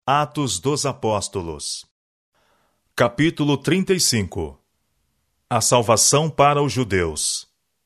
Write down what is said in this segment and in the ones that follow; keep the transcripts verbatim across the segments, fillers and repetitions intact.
Atos dos Apóstolos. Capítulo trinta e cinco. A salvação para os judeus.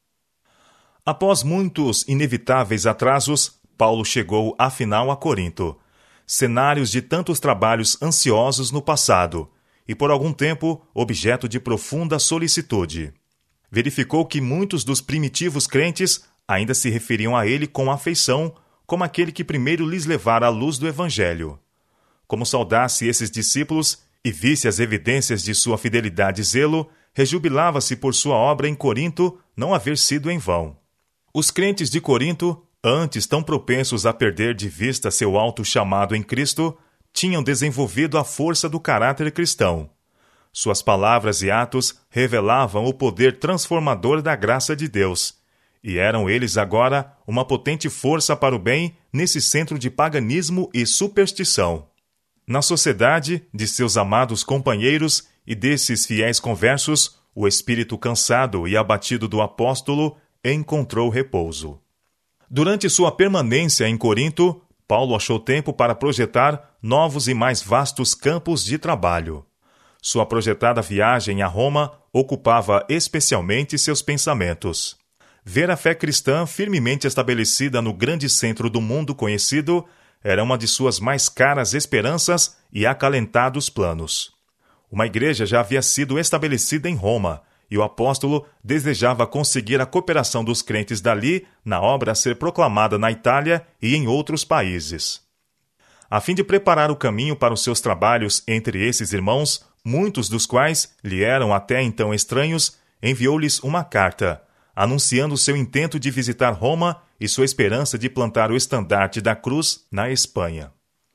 Após muitos inevitáveis atrasos, Paulo chegou afinal a Corinto, cenários de tantos trabalhos ansiosos no passado, e por algum tempo objeto de profunda solicitude. Verificou que muitos dos primitivos crentes ainda se referiam a ele com afeição, como aquele que primeiro lhes levara a luz do Evangelho. Como saudasse esses discípulos e visse as evidências de sua fidelidade e zelo, rejubilava-se por sua obra em Corinto não haver sido em vão. Os crentes de Corinto, antes tão propensos a perder de vista seu alto chamado em Cristo, tinham desenvolvido a força do caráter cristão. Suas palavras e atos revelavam o poder transformador da graça de Deus, e eram eles agora uma potente força para o bem nesse centro de paganismo e superstição. Na sociedade de seus amados companheiros e desses fiéis conversos, o espírito cansado e abatido do apóstolo encontrou repouso. Durante sua permanência em Corinto, Paulo achou tempo para projetar novos e mais vastos campos de trabalho. Sua projetada viagem a Roma ocupava especialmente seus pensamentos. Ver a fé cristã firmemente estabelecida no grande centro do mundo conhecido era uma de suas mais caras esperanças e acalentados planos. Uma igreja já havia sido estabelecida em Roma, e o apóstolo desejava conseguir a cooperação dos crentes dali na obra a ser proclamada na Itália e em outros países. A fim de preparar o caminho para os seus trabalhos entre esses irmãos, muitos dos quais lhe eram até então estranhos, enviou-lhes uma carta, anunciando seu intento de visitar Roma e sua esperança de plantar o estandarte da cruz na Espanha.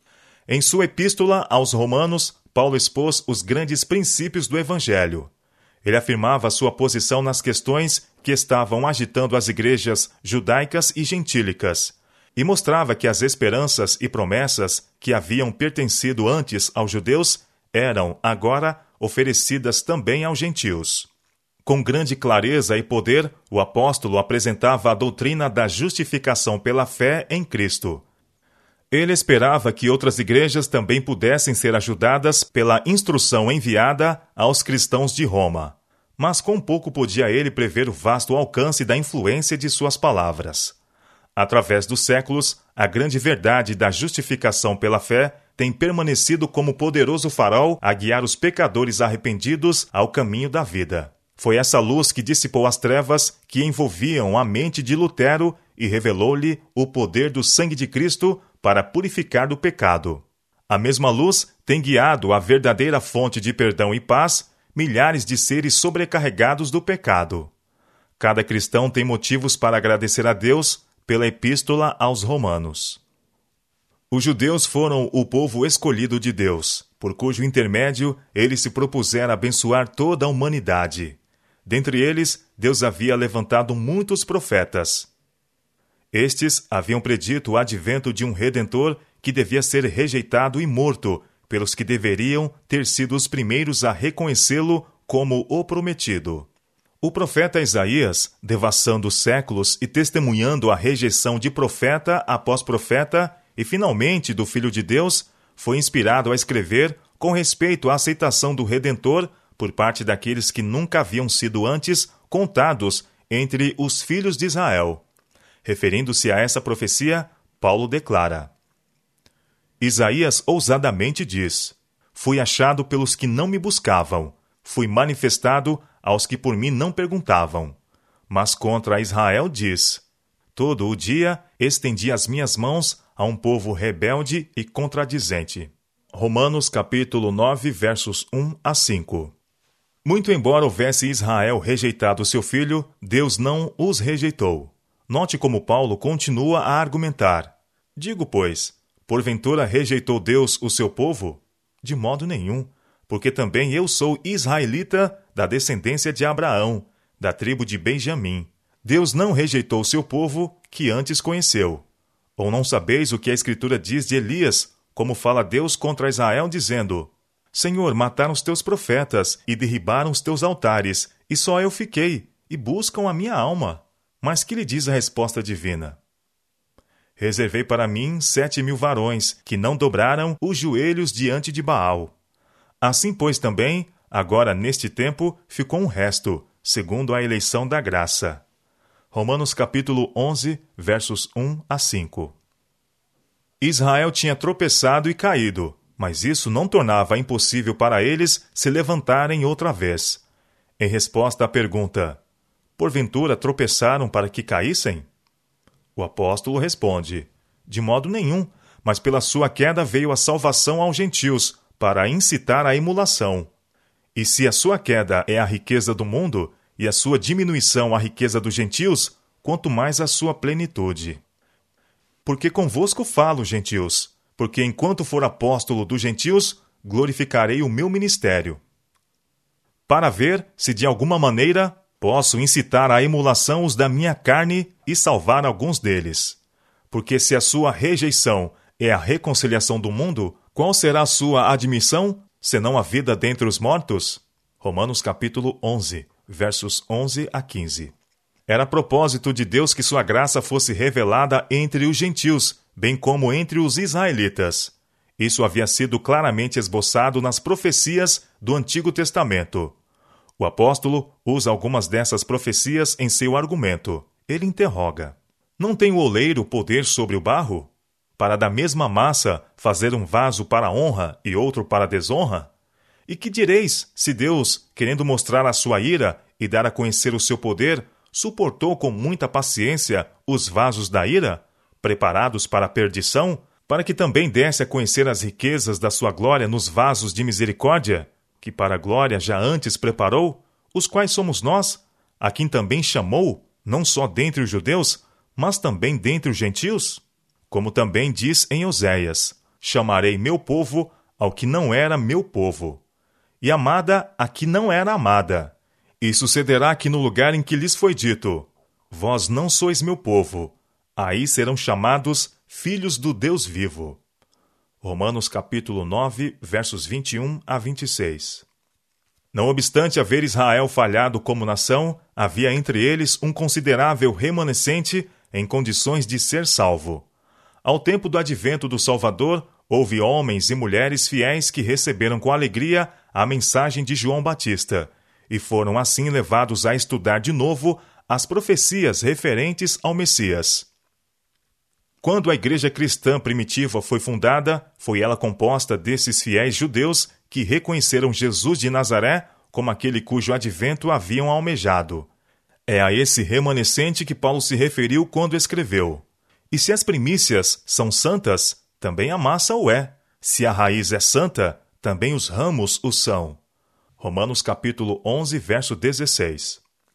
Em sua epístola aos Romanos, Paulo expôs os grandes princípios do Evangelho. Ele afirmava sua posição nas questões que estavam agitando as igrejas judaicas e gentílicas, e mostrava que as esperanças e promessas que haviam pertencido antes aos judeus eram, agora, oferecidas também aos gentios. Com grande clareza e poder, o apóstolo apresentava a doutrina da justificação pela fé em Cristo. Ele esperava que outras igrejas também pudessem ser ajudadas pela instrução enviada aos cristãos de Roma. Mas com pouco podia ele prever o vasto alcance da influência de suas palavras. Através dos séculos, a grande verdade da justificação pela fé tem permanecido como poderoso farol a guiar os pecadores arrependidos ao caminho da vida. Foi essa luz que dissipou as trevas que envolviam a mente de Lutero e revelou-lhe o poder do sangue de Cristo para purificar do pecado. A mesma luz tem guiado a verdadeira fonte de perdão e paz milhares de seres sobrecarregados do pecado. Cada cristão tem motivos para agradecer a Deus pela epístola aos Romanos. Os judeus foram o povo escolhido de Deus, por cujo intermédio ele se propusera abençoar toda a humanidade. Dentre eles, Deus havia levantado muitos profetas. Estes haviam predito o advento de um Redentor que devia ser rejeitado e morto pelos que deveriam ter sido os primeiros a reconhecê-lo como o prometido. O profeta Isaías, devassando os séculos e testemunhando a rejeição de profeta após profeta e finalmente do Filho de Deus, foi inspirado a escrever com respeito à aceitação do Redentor por parte daqueles que nunca haviam sido antes contados entre os filhos de Israel. Referindo-se a essa profecia, Paulo declara: Isaías ousadamente diz: Fui achado pelos que não me buscavam, fui manifestado aos que por mim não perguntavam. Mas contra Israel diz: Todo o dia estendi as minhas mãos a um povo rebelde e contradizente. Romanos capítulo nove, versos um a cinco. Muito embora houvesse Israel rejeitado seu filho, Deus não os rejeitou. Note como Paulo continua a argumentar. Digo, pois, porventura rejeitou Deus o seu povo? De modo nenhum, porque também eu sou israelita da descendência de Abraão, da tribo de Benjamim. Deus não rejeitou seu povo, que antes conheceu. Ou não sabeis o que a Escritura diz de Elias, como fala Deus contra Israel, dizendo: Senhor, mataram os teus profetas e derribaram os teus altares, e só eu fiquei, e buscam a minha alma. Mas que lhe diz a resposta divina? Reservei para mim sete mil varões, que não dobraram os joelhos diante de Baal. Assim, pois, também, agora neste tempo, ficou um resto, segundo a eleição da graça. Romanos capítulo onze, versos um a cinco. Israel tinha tropeçado e caído, mas isso não tornava impossível para eles se levantarem outra vez. Em resposta à pergunta, porventura tropeçaram para que caíssem? O apóstolo responde, de modo nenhum, mas pela sua queda veio a salvação aos gentios, para incitar a emulação. E se a sua queda é a riqueza do mundo, e a sua diminuição a riqueza dos gentios, quanto mais a sua plenitude. Porque convosco falo, gentios, porque enquanto for apóstolo dos gentios, glorificarei o meu ministério. Para ver se de alguma maneira posso incitar à emulação os da minha carne e salvar alguns deles. Porque se a sua rejeição é a reconciliação do mundo, qual será a sua admissão, senão a vida dentre os mortos? Romanos capítulo onze, versos onze a quinze. Era propósito de Deus que sua graça fosse revelada entre os gentios, bem como entre os israelitas. Isso havia sido claramente esboçado nas profecias do Antigo Testamento. O apóstolo usa algumas dessas profecias em seu argumento. Ele interroga: não tem o oleiro poder sobre o barro? Para da mesma massa fazer um vaso para a honra e outro para a desonra? E que direis, se Deus, querendo mostrar a sua ira e dar a conhecer o seu poder, suportou com muita paciência os vasos da ira, preparados para a perdição, para que também desse a conhecer as riquezas da sua glória nos vasos de misericórdia, que para a glória já antes preparou, os quais somos nós, a quem também chamou, não só dentre os judeus, mas também dentre os gentios? Como também diz em Oséias, chamarei meu povo ao que não era meu povo, e amada a que não era amada. E sucederá que no lugar em que lhes foi dito, vós não sois meu povo, aí serão chamados filhos do Deus vivo. Romanos capítulo nove, versos vinte e um a vinte e seis. Não obstante haver Israel falhado como nação, havia entre eles um considerável remanescente em condições de ser salvo. Ao tempo do advento do Salvador, houve homens e mulheres fiéis que receberam com alegria a mensagem de João Batista, e foram assim levados a estudar de novo as profecias referentes ao Messias. Quando a igreja cristã primitiva foi fundada, foi ela composta desses fiéis judeus que reconheceram Jesus de Nazaré como aquele cujo advento haviam almejado. É a esse remanescente que Paulo se referiu quando escreveu: e se as primícias são santas, também a massa o é. Se a raiz é santa, também os ramos o são. Romanos capítulo onze, verso dezesseis.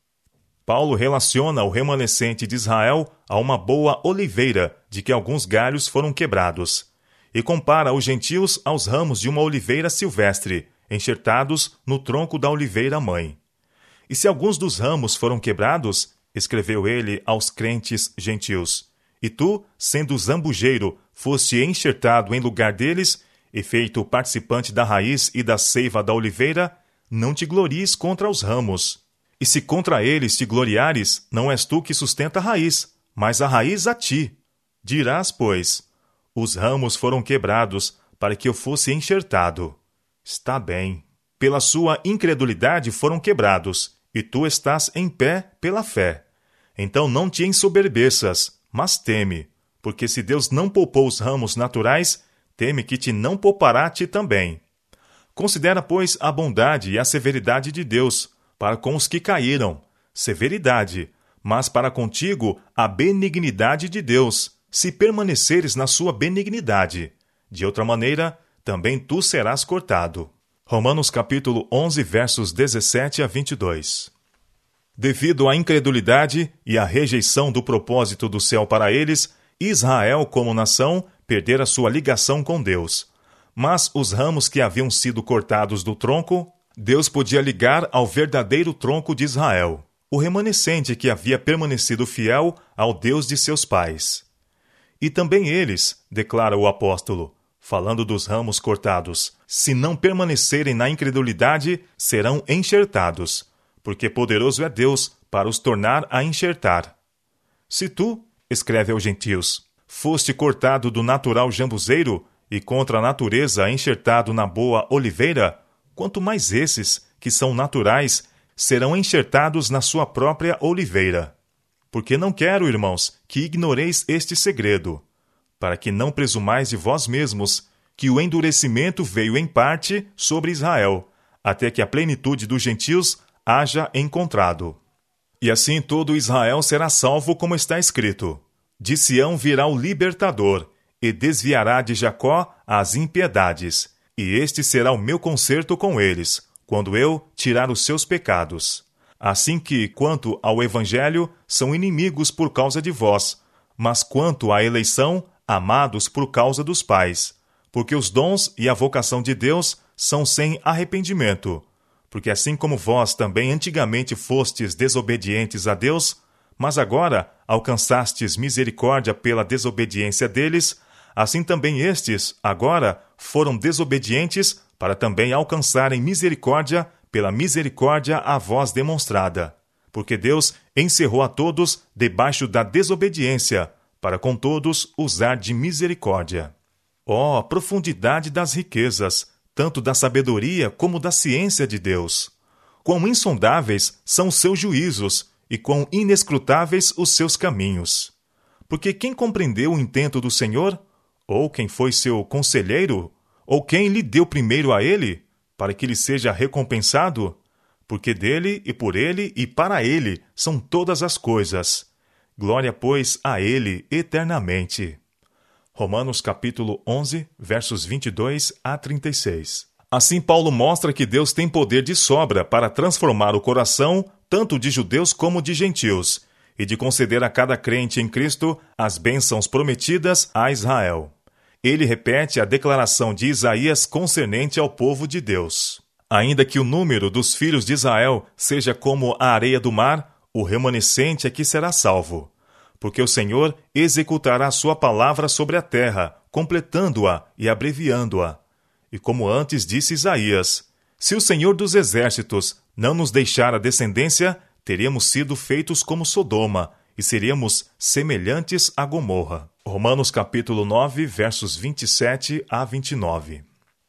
Paulo relaciona o remanescente de Israel a uma boa oliveira, de que alguns galhos foram quebrados, e compara os gentios aos ramos de uma oliveira silvestre, enxertados no tronco da oliveira-mãe. E se alguns dos ramos foram quebrados, escreveu ele aos crentes gentios, e tu, sendo zambujeiro, foste enxertado em lugar deles, e feito participante da raiz e da seiva da oliveira, não te glories contra os ramos. E se contra eles te gloriares, não és tu que sustenta a raiz, mas a raiz a ti. Dirás, pois, os ramos foram quebrados para que eu fosse enxertado. Está bem. Pela sua incredulidade foram quebrados, e tu estás em pé pela fé. Então não te ensoberbeças, mas teme, porque se Deus não poupou os ramos naturais, teme que te não poupará a ti também. Considera, pois, a bondade e a severidade de Deus, para com os que caíram, severidade, mas para contigo a benignidade de Deus, se permaneceres na sua benignidade. De outra maneira, também tu serás cortado. Romanos capítulo onze, versos dezessete a vinte e dois. Devido à incredulidade e à rejeição do propósito do céu para eles, Israel, como nação, perdera sua ligação com Deus. Mas os ramos que haviam sido cortados do tronco, Deus podia ligar ao verdadeiro tronco de Israel, o remanescente que havia permanecido fiel ao Deus de seus pais. E também eles, declara o apóstolo, falando dos ramos cortados, se não permanecerem na incredulidade, serão enxertados, porque poderoso é Deus para os tornar a enxertar. Se tu, escreve aos gentios, foste cortado do natural jambuzeiro e contra a natureza enxertado na boa oliveira, quanto mais esses, que são naturais, serão enxertados na sua própria oliveira. Porque não quero, irmãos, que ignoreis este segredo, para que não presumais de vós mesmos que o endurecimento veio em parte sobre Israel, até que a plenitude dos gentios haja encontrado. E assim todo Israel será salvo, como está escrito: de Sião virá o libertador, e desviará de Jacó as impiedades, e este será o meu concerto com eles, quando eu tirar os seus pecados. Assim que, quanto ao evangelho, são inimigos por causa de vós, mas quanto à eleição, amados por causa dos pais, porque os dons e a vocação de Deus são sem arrependimento. Porque assim como vós também antigamente fostes desobedientes a Deus, mas agora alcançastes misericórdia pela desobediência deles, assim também estes, agora, foram desobedientes para também alcançarem misericórdia pela misericórdia a vós demonstrada. Porque Deus encerrou a todos debaixo da desobediência, para com todos usar de misericórdia. Ó, profundidade das riquezas, tanto da sabedoria como da ciência de Deus! Quão insondáveis são os seus juízos, e quão inescrutáveis os seus caminhos! Porque quem compreendeu o intento do Senhor? Ou quem foi seu conselheiro? Ou quem lhe deu primeiro a ele, para que lhe seja recompensado? Porque dele, e por ele, e para ele são todas as coisas. Glória, pois, a ele eternamente. Romanos capítulo onze, versos vinte e dois a trinta e seis. Assim Paulo mostra que Deus tem poder de sobra para transformar o coração tanto de judeus como de gentios, e de conceder a cada crente em Cristo as bênçãos prometidas a Israel. Ele repete a declaração de Isaías concernente ao povo de Deus. Ainda que o número dos filhos de Israel seja como a areia do mar, o remanescente é que será salvo. Porque o Senhor executará a sua palavra sobre a terra, completando-a e abreviando-a. E como antes disse Isaías: se o Senhor dos exércitos não nos deixar a descendência, teríamos sido feitos como Sodoma, e seríamos semelhantes a Gomorra. Romanos capítulo nove, versos vinte e sete a vinte e nove.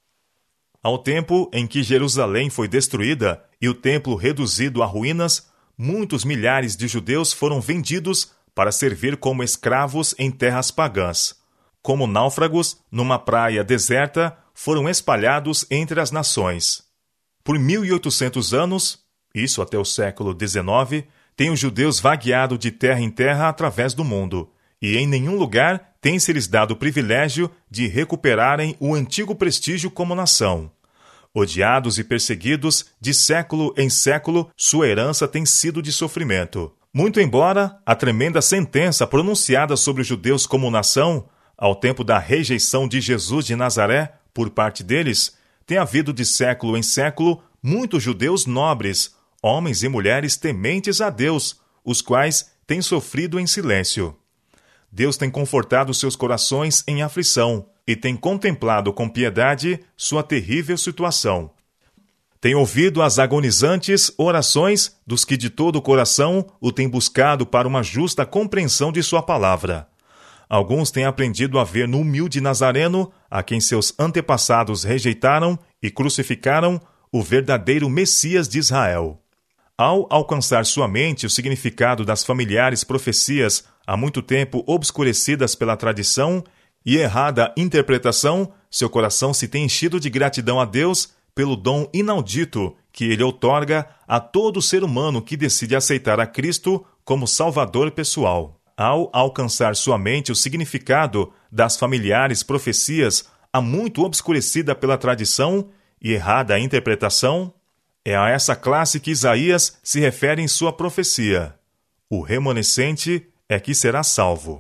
Ao tempo em que Jerusalém foi destruída e o templo reduzido a ruínas, muitos milhares de judeus foram vendidos para servir como escravos em terras pagãs. Como náufragos, numa praia deserta, foram espalhados entre as nações. Por mil e oitocentos anos, isso até o século dezenove, têm os judeus vagueado de terra em terra através do mundo, e em nenhum lugar tem-se-lhes dado o privilégio de recuperarem o antigo prestígio como nação. Odiados e perseguidos, de século em século, sua herança tem sido de sofrimento. Muito embora a tremenda sentença pronunciada sobre os judeus como nação, ao tempo da rejeição de Jesus de Nazaré por parte deles, tem havido de século em século muitos judeus nobres, homens e mulheres tementes a Deus, os quais têm sofrido em silêncio. Deus tem confortado seus corações em aflição e tem contemplado com piedade sua terrível situação. Tem ouvido as agonizantes orações dos que de todo o coração o têm buscado para uma justa compreensão de sua palavra. Alguns têm aprendido a ver no humilde Nazareno, a quem seus antepassados rejeitaram e crucificaram, o verdadeiro Messias de Israel. Ao alcançar sua mente o significado das familiares profecias há muito tempo obscurecidas pela tradição e errada interpretação, seu coração se tem enchido de gratidão a Deus pelo dom inaudito que ele outorga a todo ser humano que decide aceitar a Cristo como Salvador pessoal. Ao alcançar sua mente o significado das familiares profecias há muito obscurecida pela tradição e errada interpretação, é a essa classe que Isaías se refere em sua profecia. O remanescente é que será salvo.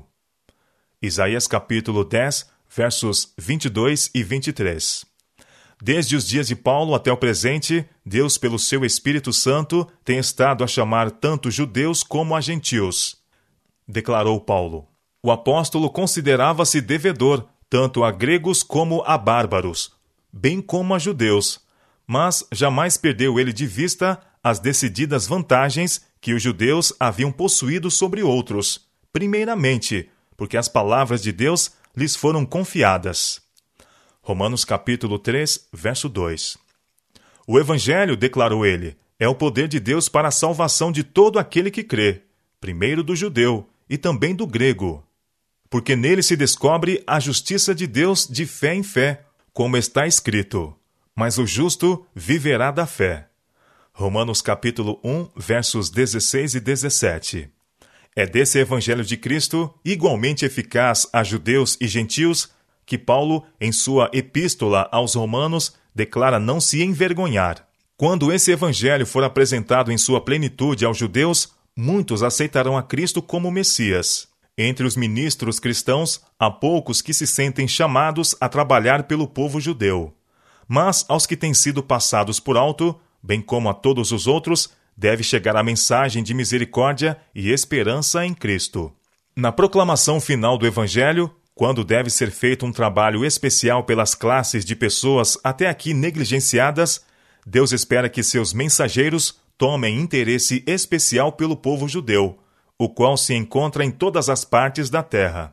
Isaías capítulo dez, versos vinte e dois e vinte e três. Desde os dias de Paulo até o presente, Deus, pelo seu Espírito Santo, tem estado a chamar tanto judeus como a gentios. Declarou Paulo. O apóstolo considerava-se devedor, tanto a gregos como a bárbaros, bem como a judeus, mas jamais perdeu ele de vista as decididas vantagens que os judeus haviam possuído sobre outros, primeiramente, porque as palavras de Deus lhes foram confiadas. Romanos capítulo três, verso dois. O Evangelho, declarou ele, é o poder de Deus para a salvação de todo aquele que crê, primeiro do judeu e também do grego. Porque nele se descobre a justiça de Deus de fé em fé, como está escrito, mas o justo viverá da fé. Romanos capítulo um, versos dezesseis e dezessete. É desse Evangelho de Cristo, igualmente eficaz a judeus e gentios, que Paulo, em sua epístola aos Romanos, declara não se envergonhar. Quando esse Evangelho for apresentado em sua plenitude aos judeus, muitos aceitarão a Cristo como Messias. Entre os ministros cristãos, há poucos que se sentem chamados a trabalhar pelo povo judeu. Mas aos que têm sido passados por alto, bem como a todos os outros, deve chegar a mensagem de misericórdia e esperança em Cristo. Na proclamação final do Evangelho, quando deve ser feito um trabalho especial pelas classes de pessoas até aqui negligenciadas, Deus espera que seus mensageiros tomem interesse especial pelo povo judeu, o qual se encontra em todas as partes da terra.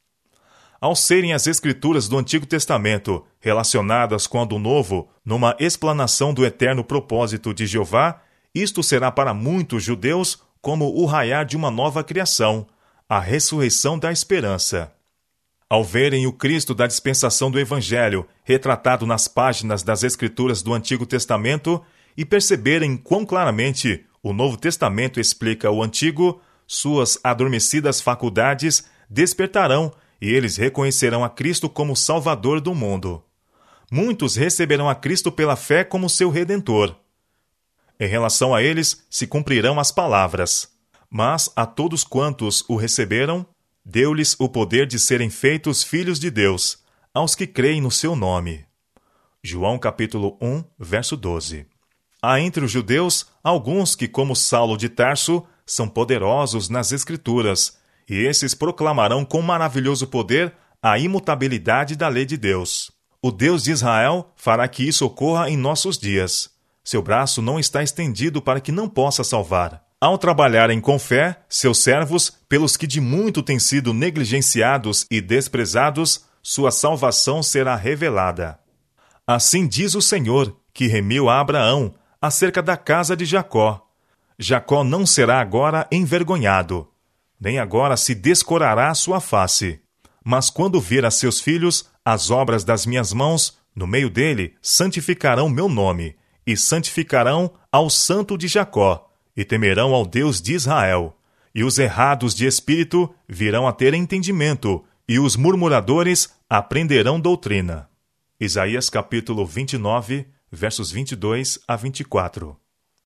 Ao serem as Escrituras do Antigo Testamento relacionadas com a do Novo numa explanação do eterno propósito de Jeová, isto será para muitos judeus como o raiar de uma nova criação, a ressurreição da esperança. Ao verem o Cristo da dispensação do Evangelho retratado nas páginas das Escrituras do Antigo Testamento e perceberem quão claramente o Novo Testamento explica o Antigo, suas adormecidas faculdades despertarão e eles reconhecerão a Cristo como Salvador do mundo. Muitos receberão a Cristo pela fé como seu Redentor. Em relação a eles, se cumprirão as palavras. Mas a todos quantos o receberam, deu-lhes o poder de serem feitos filhos de Deus, aos que creem no seu nome. João capítulo um, verso doze. Há entre os judeus alguns que, como Saulo de Tarso, são poderosos nas Escrituras, e esses proclamarão com maravilhoso poder a imutabilidade da lei de Deus. O Deus de Israel fará que isso ocorra em nossos dias. Seu braço não está estendido para que não possa salvar. Ao trabalharem com fé, seus servos, pelos que de muito têm sido negligenciados e desprezados, sua salvação será revelada. Assim diz o Senhor, que remiu a Abraão, acerca da casa de Jacó. Jacó não será agora envergonhado, nem agora se descorará a sua face. Mas quando vir a seus filhos as obras das minhas mãos, no meio dele santificarão meu nome, e santificarão ao Santo de Jacó, e temerão ao Deus de Israel. E os errados de espírito virão a ter entendimento, e os murmuradores aprenderão doutrina. Isaías capítulo vinte e nove, versos vinte e dois a vinte e quatro.